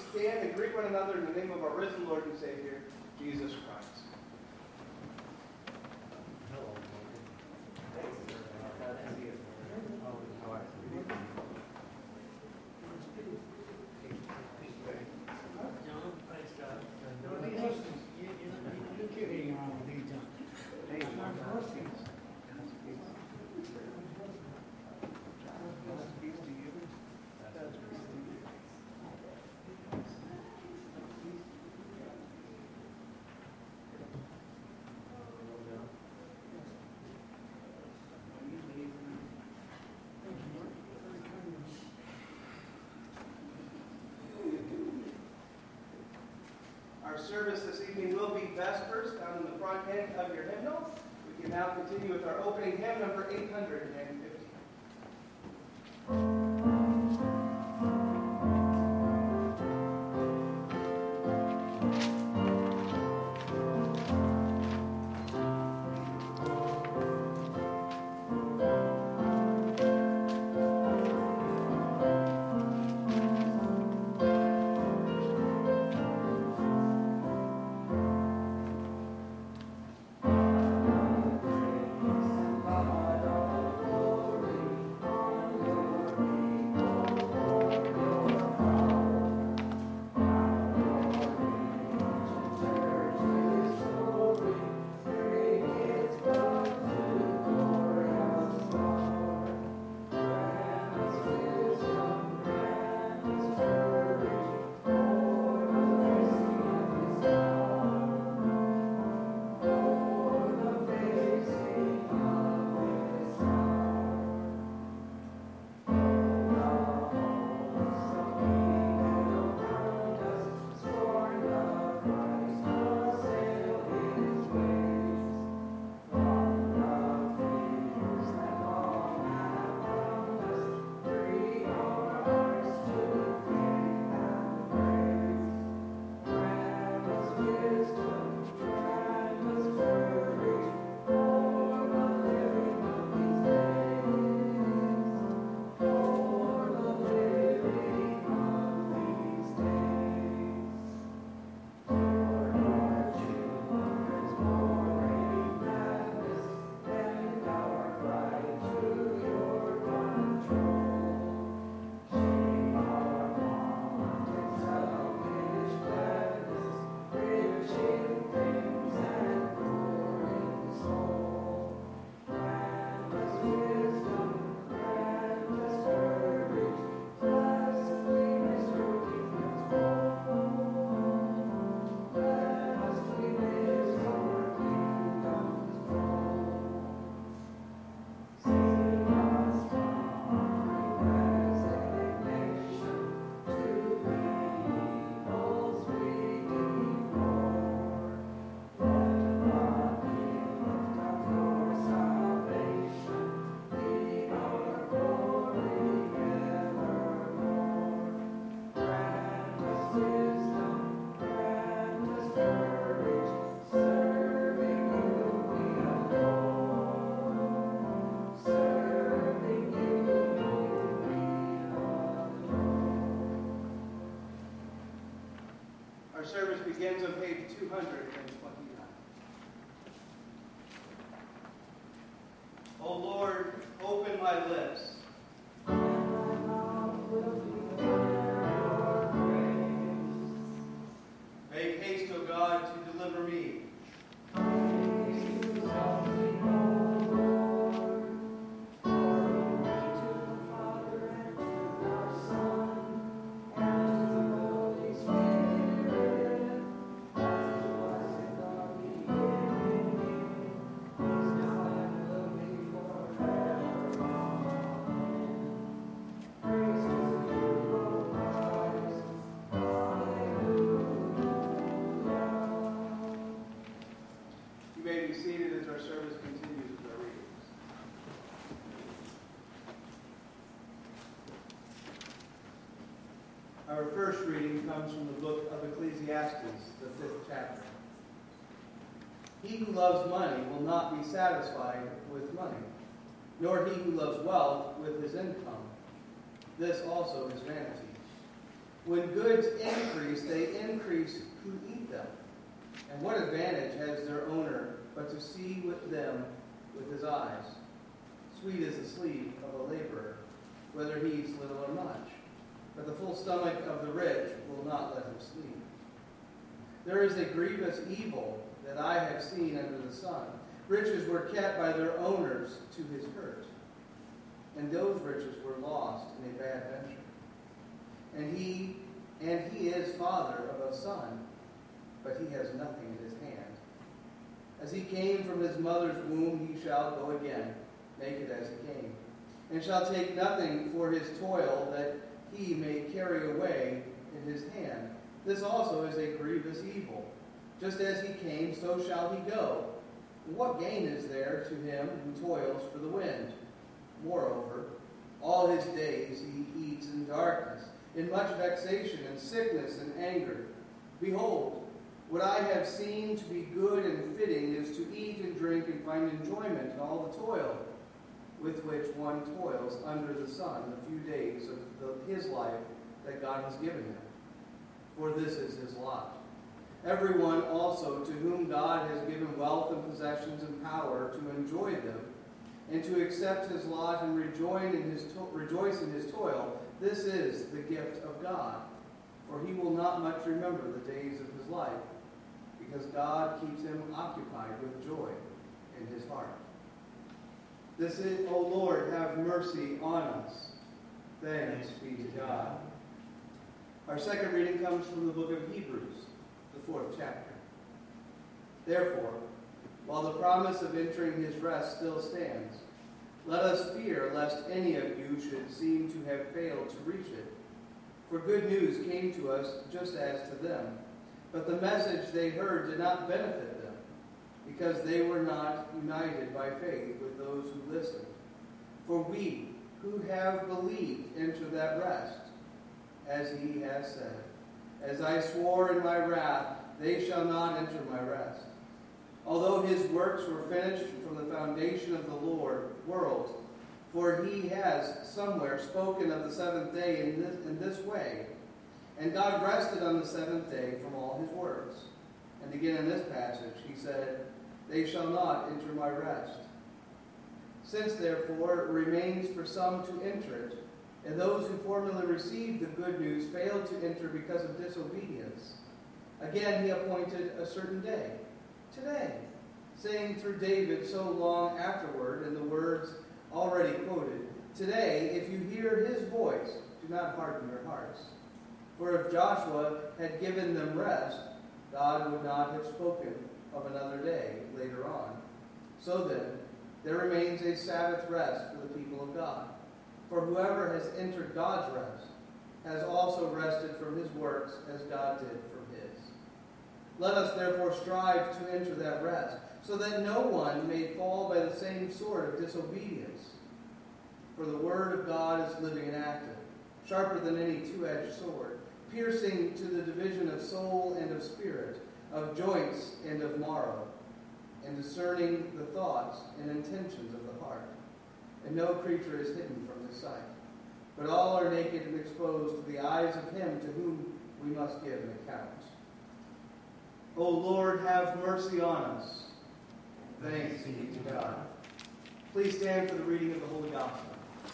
stand and greet one another in the name of our risen Lord and Savior, Jesus Christ. Our service this evening will be Vespers, found in the front end of your hymnal. We can now continue with our opening hymn, number 850. Our service begins on page 229. O Lord, open my lips. Make haste, O God, to deliver me. Our first reading comes from the book of Ecclesiastes, the 5th chapter. He who loves money will not be satisfied with money, nor he who loves wealth with his income. This also is vanity. When goods increase, they increase who eat them. And what advantage has their owner but to see with them with his eyes? Sweet is the sleep of a laborer, whether he eats little or much. But the full stomach of the rich will not let him sleep. There is a grievous evil that I have seen under the sun. Riches were kept by their owners to his hurt, and those riches were lost in a bad venture. And he is father of a son, but he has nothing in his hand. As he came from his mother's womb, he shall go again, naked as he came, and shall take nothing for his toil that he may carry away in his hand. This also is a grievous evil. Just as he came, so shall he go. And what gain is there to him who toils for the wind? Moreover, all his days he eats in darkness, in much vexation and sickness and anger. Behold, what I have seen to be good and fitting is to eat and drink and find enjoyment in all the toil with which one toils under the sun the few days of his life that God has given him. For this is his lot. Everyone also to whom God has given wealth and possessions and power to enjoy them, and to accept his lot and rejoice in his toil, this is the gift of God. For he will not much remember the days of his life, because God keeps him occupied with joy in his heart. This is, O Lord, have mercy on us. Thanks be to God. Our second reading comes from the book of Hebrews, the 4th chapter. Therefore, while the promise of entering his rest still stands, let us fear lest any of you should seem to have failed to reach it. For good news came to us just as to them, but the message they heard did not benefit them, because they were not united by faith with those who listened. For we who have believed enter that rest, as he has said, as I swore in my wrath, they shall not enter my rest. Although his works were finished from the foundation of the world, for he has somewhere spoken of the seventh day in this way, and God rested on the seventh day from all his works. And again in this passage he said, they shall not enter my rest. Since therefore it remains for some to enter it, and those who formerly received the good news failed to enter because of disobedience, again he appointed a certain day, today, saying through David so long afterward in the words already quoted, today, if you hear his voice, do not harden your hearts. For if Joshua had given them rest, God would not have spoken of another day later on. So then, there remains a Sabbath rest for the people of God. For whoever has entered God's rest has also rested from his works as God did from his. Let us therefore strive to enter that rest, so that no one may fall by the same sort of disobedience. For the word of God is living and active, sharper than any two-edged sword, piercing to the division of soul and of spirit, of joints and of marrow, and discerning the thoughts and intentions of the heart. And no creature is hidden from his sight, but all are naked and exposed to the eyes of him to whom we must give an account. O Lord, have mercy on us. Thanks be to God. Please stand for the reading of the Holy Gospel.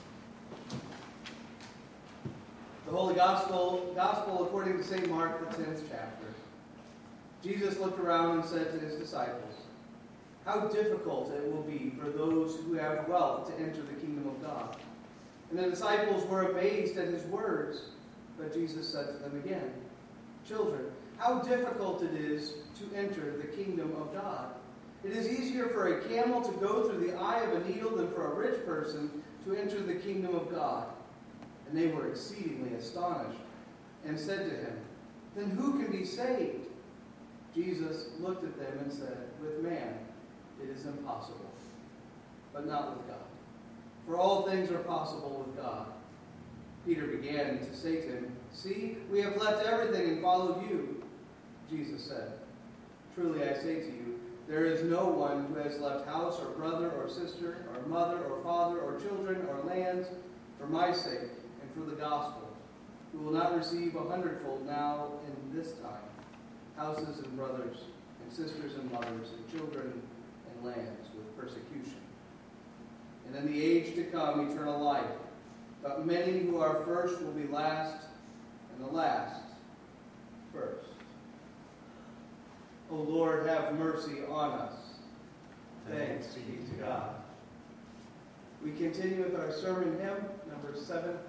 The Holy Gospel according to St. Mark, the 10th chapter. Jesus looked around and said to his disciples, how difficult it will be for those who have wealth to enter the kingdom of God. And the disciples were amazed at his words, but Jesus said to them again, children, how difficult it is to enter the kingdom of God. It is easier for a camel to go through the eye of a needle than for a rich person to enter the kingdom of God. And they were exceedingly astonished and said to him, then who can be saved? Jesus looked at them and said, with man it is impossible, but not with God. For all things are possible with God. Peter began to say to him, see, we have left everything and followed you. Jesus said, truly I say to you, there is no one who has left house or brother or sister or mother or father or children or lands for my sake and for the gospel, who will not receive 100-fold now in this time, houses and brothers and sisters and mothers and children and lands with persecution. And in the age to come, eternal life. But many who are first will be last, and the last first. O Lord, have mercy on us. Thanks be to God. We continue with our sermon hymn, number 700.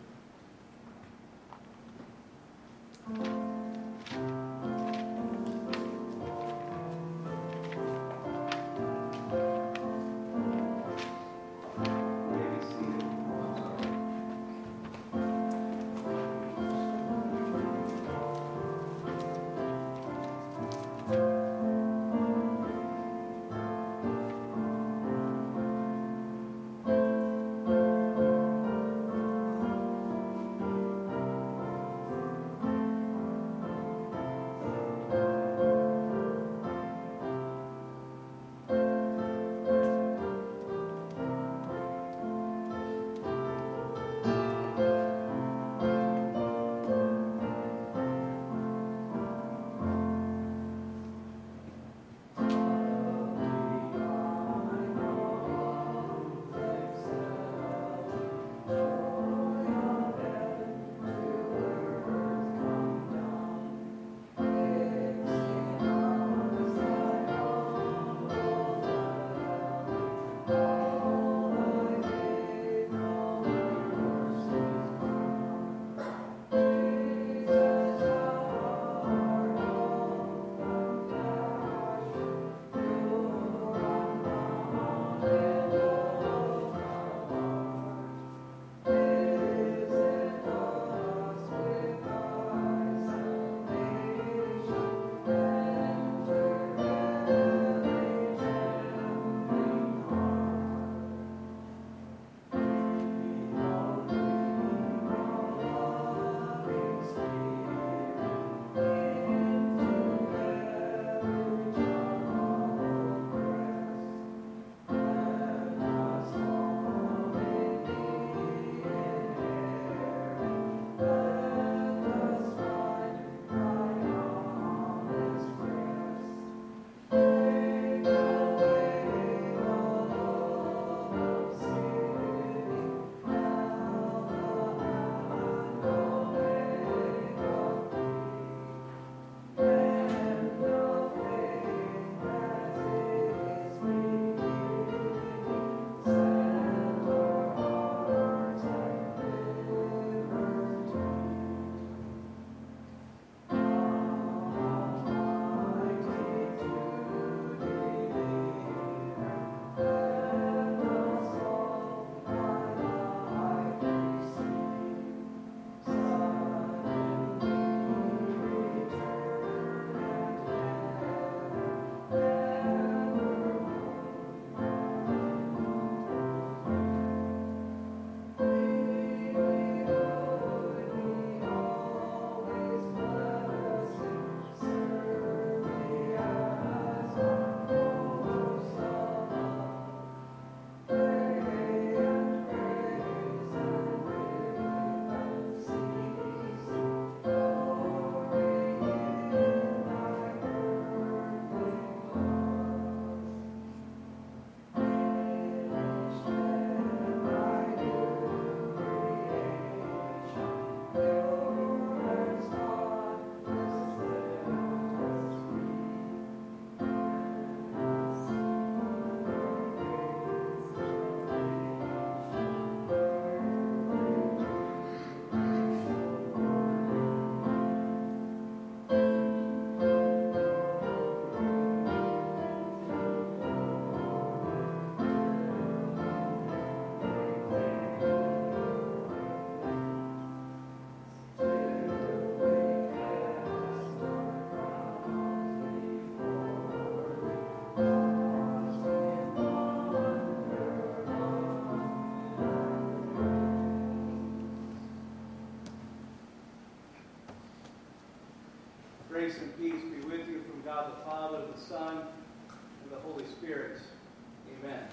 Grace and peace be with you from God the Father, the Son, and the Holy Spirit. Amen.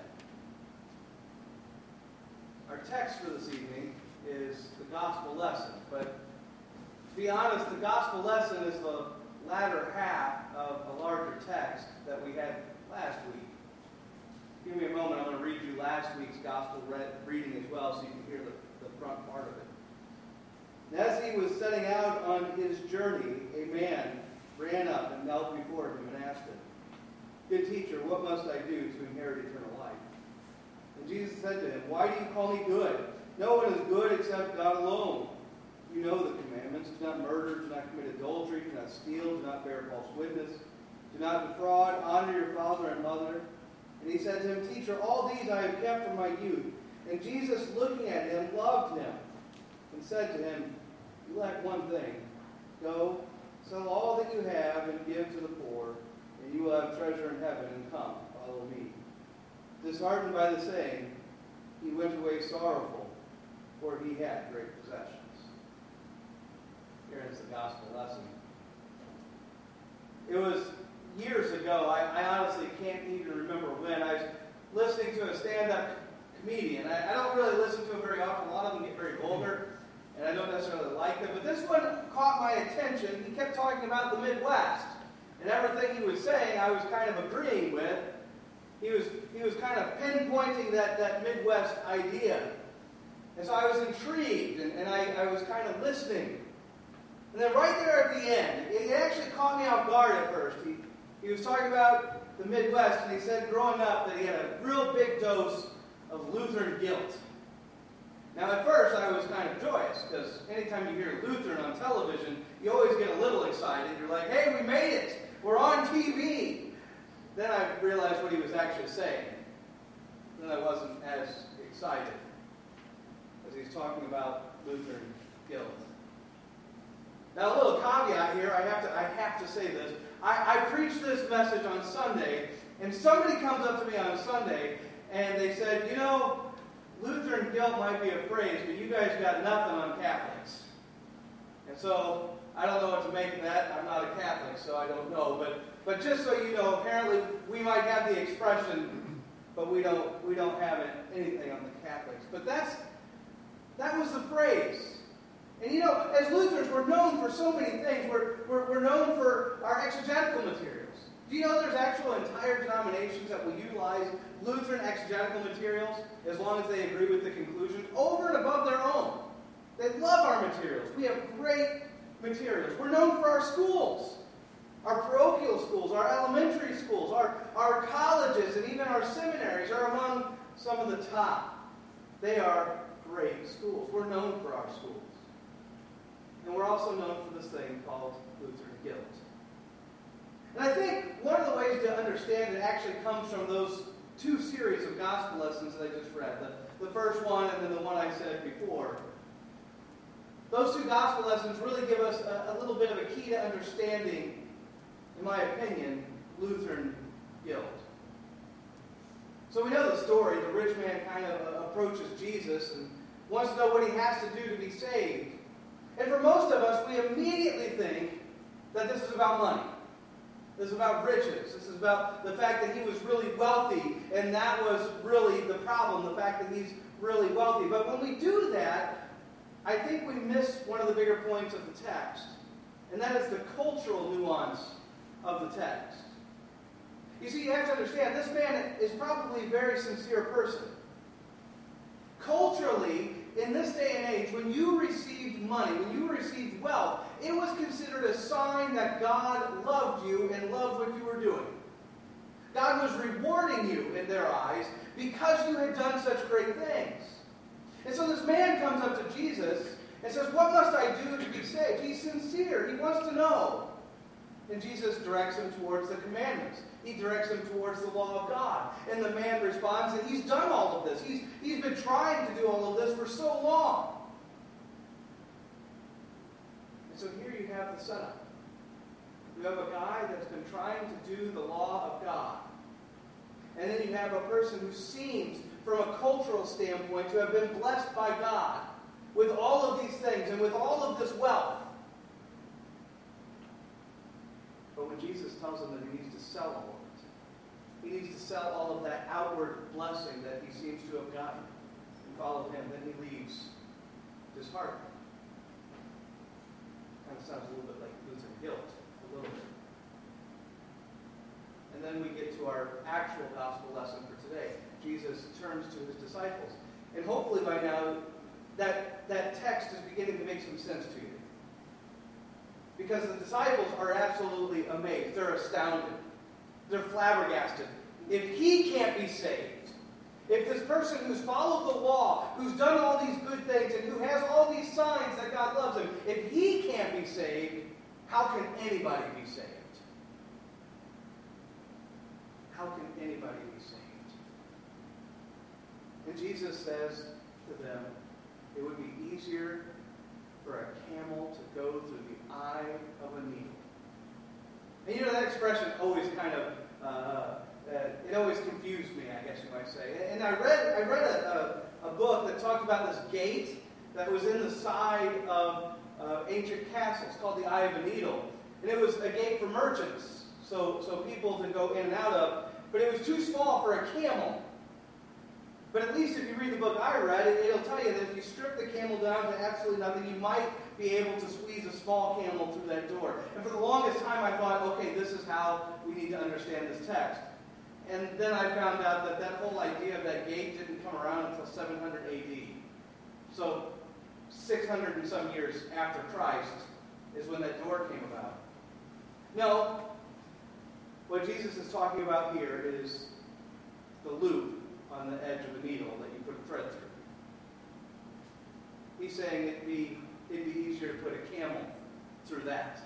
Our text for this evening is the gospel lesson, but be honest, the gospel lesson is the latter half of a larger text that we had last week. Give me a moment. I'm going to read you last week's gospel reading as well so you can hear the front part of it. And as he was setting out on his journey, a man ran up and knelt before him and asked him, "Good teacher, what must I do to inherit eternal life?" And Jesus said to him, "Why do you call me good? No one is good except God alone. You know the commandments. Do not murder, do not commit adultery, do not steal, do not bear false witness, do not defraud, honor your father and mother." And he said to him, "Teacher, all these I have kept from my youth." And Jesus, looking at him, loved him and said to him, "You lack one thing. Go, sell all that you have and give to the poor, and you will have treasure in heaven, and come, follow me." Disheartened by the saying, he went away sorrowful, for he had great possessions. Here is the gospel lesson. It was years ago, I honestly can't even remember when, I was listening to a stand-up comedian. I don't really listen to him very often. A lot of them get very vulgar, and I don't necessarily like them. But this one caught my attention. He kept talking about the Midwest. And everything he was saying, I was kind of agreeing with. He was kind of pinpointing that Midwest idea. And so I was intrigued, and I was kind of listening. And then right there at the end, it actually caught me off guard at first. He was talking about the Midwest, and he said growing up that he had a real big dose of Lutheran guilt. Now at first I was kind of joyous, because anytime you hear Lutheran on television, you always get a little excited. You're like, "Hey, we made it! We're on TV!" Then I realized what he was actually saying. Then I wasn't as excited, as he's talking about Lutheran guilt. Now, a little caveat here, I have to say this. I preached this message on Sunday, and somebody comes up to me on Sunday, and they said, Lutheran guilt might be a phrase, but you guys got nothing on Catholics. And so, I don't know what to make of that. I'm not a Catholic, so I don't know. But just so you know, apparently we might have the expression, but we don't have anything on the Catholics. But that was the phrase. And as Lutherans, we're known for so many things. We're known for our exegetical materials. Do you know there's actual entire denominations that will utilize Lutheran exegetical materials as long as they agree with the conclusion over and above their own? They love our materials. We have great materials. We're known for our schools, our parochial schools, our elementary schools, our colleges, and even our seminaries are among some of the top. They are great schools. We're known for our schools. And we're also known for this thing called Lutheran guilt. And I think one of the ways to understand it actually comes from those two series of gospel lessons that I just read. The first one and then the one I said before. Those two gospel lessons really give us a little bit of a key to understanding, in my opinion, Lutheran guilt. So we know the story. The rich man kind of approaches Jesus and wants to know what he has to do to be saved. And for most of us, we immediately think that this is about money. This is about riches. This is about the fact that he was really wealthy, and that was really the problem, the fact that he's really wealthy. But when we do that, I think we miss one of the bigger points of the text, and that is the cultural nuance of the text. You see, you have to understand, this man is probably a very sincere person. Culturally, in this day and age, when you received money, when you received wealth, it was considered a sign that God loved you and loved what you were doing. God was rewarding you in their eyes because you had done such great things. And so this man comes up to Jesus and says, "What must I do to be saved?" He's sincere. He wants to know. And Jesus directs him towards the commandments. He directs him towards the law of God. And the man responds that he's done all of this. He's been trying to do all of this for so long. And so here you have the setup. You have a guy that's been trying to do the law of God. And then you have a person who seems, from a cultural standpoint, to have been blessed by God with all of these things and with all of this wealth. But when Jesus tells him that he needs to sell all of it, he needs to sell all of that outward blessing that he seems to have gotten and follow him, then he leaves disheartened. Kind of sounds a little bit like Lutheran guilt, a little bit. And then we get to our actual gospel lesson for today. Jesus turns to his disciples. And hopefully by now, that text is beginning to make some sense to you. Because the disciples are absolutely amazed. They're astounded. They're flabbergasted. If he can't be saved, if this person who's followed the law, who's done all these good things, and who has all these signs that God loves him, if he can't be saved, how can anybody be saved? How can anybody be saved? And Jesus says to them, it would be easier for a camel to go through the eye of a needle. And you know, that expression always kind of, it always confused me, I guess you might say. And I read a book that talked about this gate that was in the side of ancient castles called the Eye of a Needle. And it was a gate for merchants, so people to go in and out of. But it was too small for a camel. But at least if you read the book I read, it'll tell you that if you strip the camel down to absolutely nothing, you might be able to squeeze a small camel through that door. And for the longest time I thought, okay, this is how we need to understand this text. And then I found out that that whole idea of that gate didn't come around until 700 AD. So 600 and some years after Christ is when that door came about. No, what Jesus is talking about here is the loop on the edge of a needle that you put a thread through. He's saying it'd be easier to put a camel through that.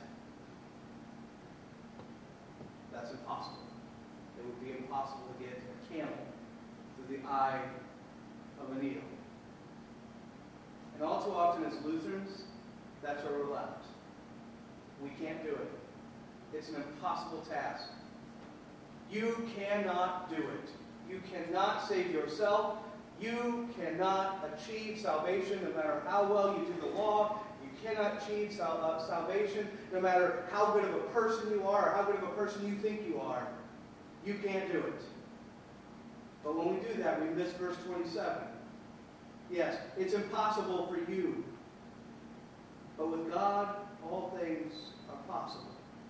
That's impossible. It would be impossible to get a camel through the eye of a needle. And all too often as Lutherans, that's where we're left. We can't do it. It's an impossible task. You cannot do it. You cannot save yourself. You cannot achieve salvation no matter how well you do the law. You cannot achieve salvation no matter how good of a person you are or how good of a person you think you are. You can't do it. But when we do that, we miss verse 27. Yes, it's impossible for you. But with God, all things are possible.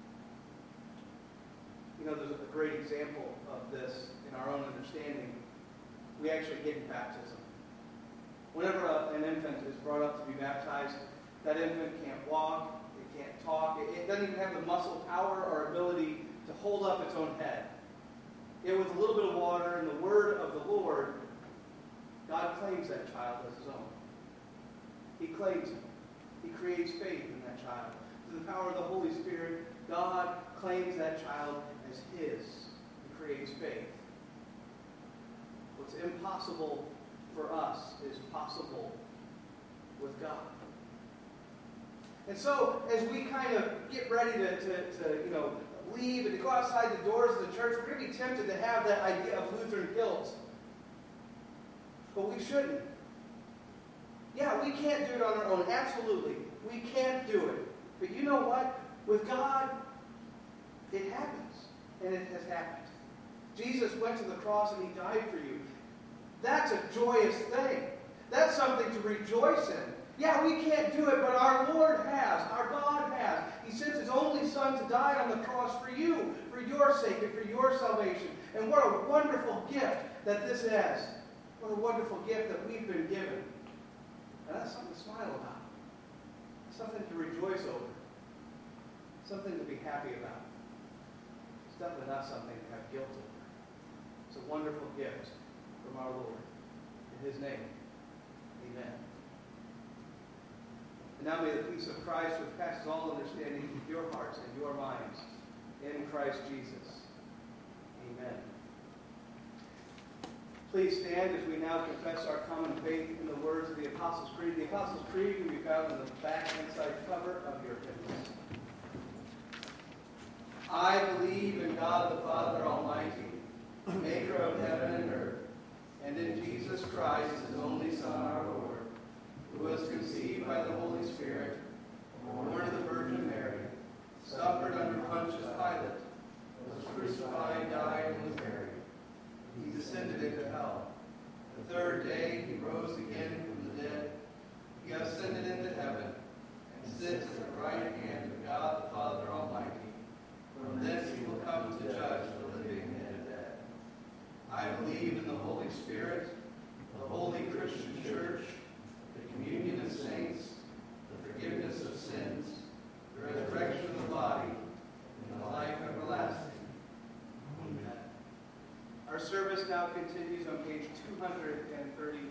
You know, there's a great example of this in our own understanding. We actually get in baptism. Whenever an infant is brought up to be baptized, that infant can't walk, it can't talk, it doesn't even have the muscle power or ability to hold up its own head. Yet with a little bit of water and the word of the Lord, God claims that child as his own. He claims it. He creates faith in that child. Through the power of the Holy Spirit, God claims that child as his. He creates faith. What's impossible for us is possible with God. And so, as we kind of get ready to leave and to go outside the doors of the church, we're going to be tempted to have that idea of Lutheran guilt. But we shouldn't. Yeah, we can't do it on our own. Absolutely. We can't do it. But you know what? With God, it happens. And it has happened. Jesus went to the cross and he died for you. That's a joyous thing. That's something to rejoice in. Yeah, we can't do it, but our Lord has. Our God has. He sent his only Son to die on the cross for you, for your sake, and for your salvation. And what a wonderful gift that this is. What a wonderful gift that we've been given. And that's something to smile about. Something to rejoice over. Something to be happy about. It's definitely not something to have guilt over. It's a wonderful gift from our Lord. In his name, amen. And now may the peace of Christ, which passes all understanding, keep your hearts and your minds in Christ Jesus. Amen. Please stand as we now confess our common faith in the words of the Apostles' Creed. The Apostles' Creed can be found in the back inside cover of your hymnals. I believe in God the Father Almighty, maker of heaven and earth, and in Jesus Christ, his only Son, our Lord, who was conceived by the Holy Spirit, born of the Virgin Mary, suffered under Pontius Pilate, was crucified, died, and was buried. He descended into hell. The third day he rose again from the dead. He ascended into heaven and sits at the right hand of God the Father Almighty. From thence he will come to judge the living and the dead. I believe in the Holy Spirit, the holy Christian church, the communion of saints, the forgiveness of sins, the resurrection of the body, and the life everlasting. Amen. Our service now continues on page 233.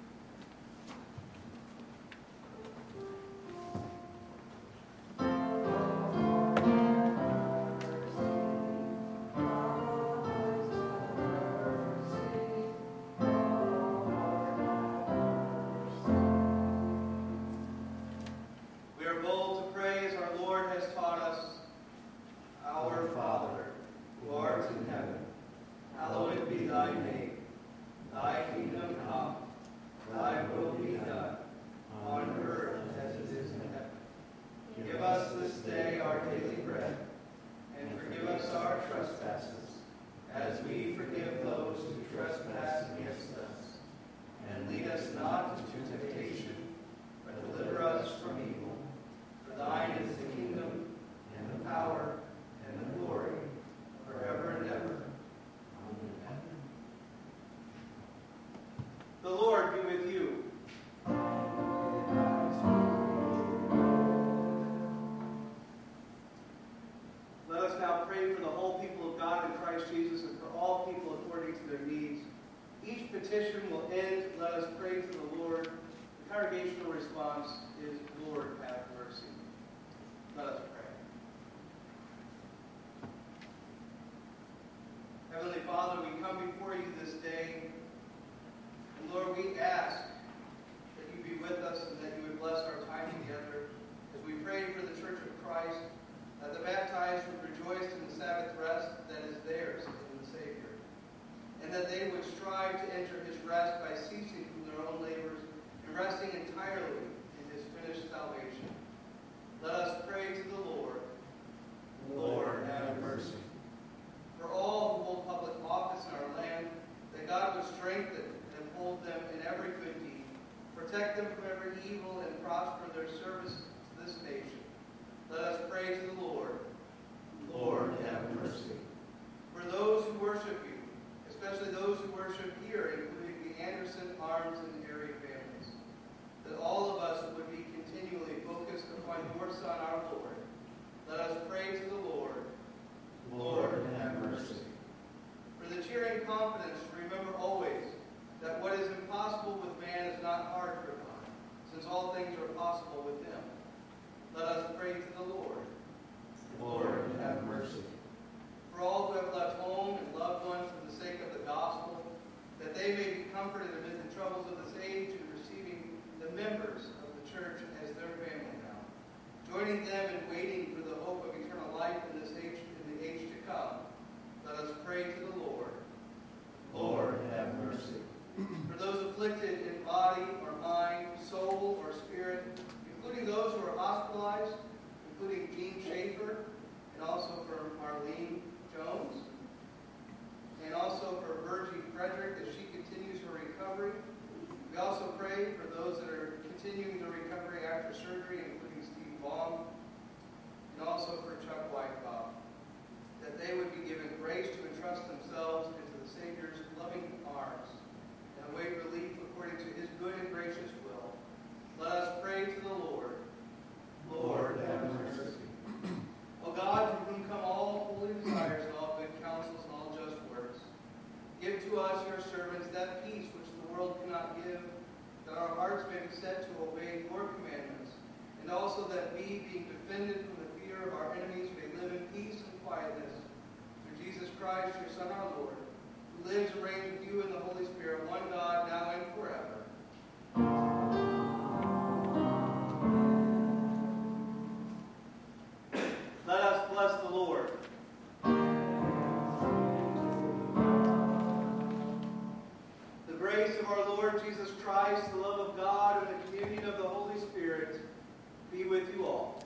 Petition will end. Let us pray to the Lord. The congregational response is, Lord, have mercy. Let us pray. Heavenly Father, we come before you this day. And Lord, we ask that you be with us and that you would bless our time together as we pray for the Church of Christ, that the baptized would rejoice in the Sabbath rest that is theirs in the Savior, and that they would strive to enter his rest by ceasing from their own labors and resting entirely in his finished salvation. Let us pray to the Lord. Lord, have mercy. For all who hold public office in our land, that God would strengthen and uphold them in every good deed, protect them from every evil, and prosper their service to this nation. Let us pray to the Lord. Lord, have mercy. For those who worship you, especially those who worship here, including the Anderson, Arms, and Airy families, that all of us would be continually focused upon your Son, our Lord. Let us pray to the Lord. Lord, have mercy. For the cheering confidence to remember always that what is impossible with man is not hard for God, since all things are possible with him. Let us pray to the Lord. Lord, have mercy. For all who have left home and loved ones for the sake of the gospel, that they may be comforted amid the troubles of this age in receiving the members of the church as their family now, joining them in waiting for the hope of eternal life in this age, in the age to come. Let us pray to the Lord. Lord, have mercy. For those afflicted in body or mind, soul or spirit, including those who are hospitalized, including Jean Schaefer, and also for Marlene Jones, and also for Virgie Frederick as she continues her recovery. We also pray for those that are continuing their recovery after surgery, including Steve Baum, and also for Chuck Wyckoff, that they would be given grace to entrust themselves into the Savior's loving arms and await relief according to his good and gracious will. Let us pray to the Lord. Lord, have mercy. O God, from whom come all holy desires and all good counsels and all just works, give to us, your servants, that peace which the world cannot give, that our hearts may be set to obey your commandments, and also that we, being defended from the fear of our enemies, may live in peace and quietness. Through Jesus Christ, your Son, our Lord, who lives and reigns with you in the Holy Spirit, one God, now and forever. Let us bless the Lord. The grace of our Lord Jesus Christ, the love of God, and the communion of the Holy Spirit be with you all.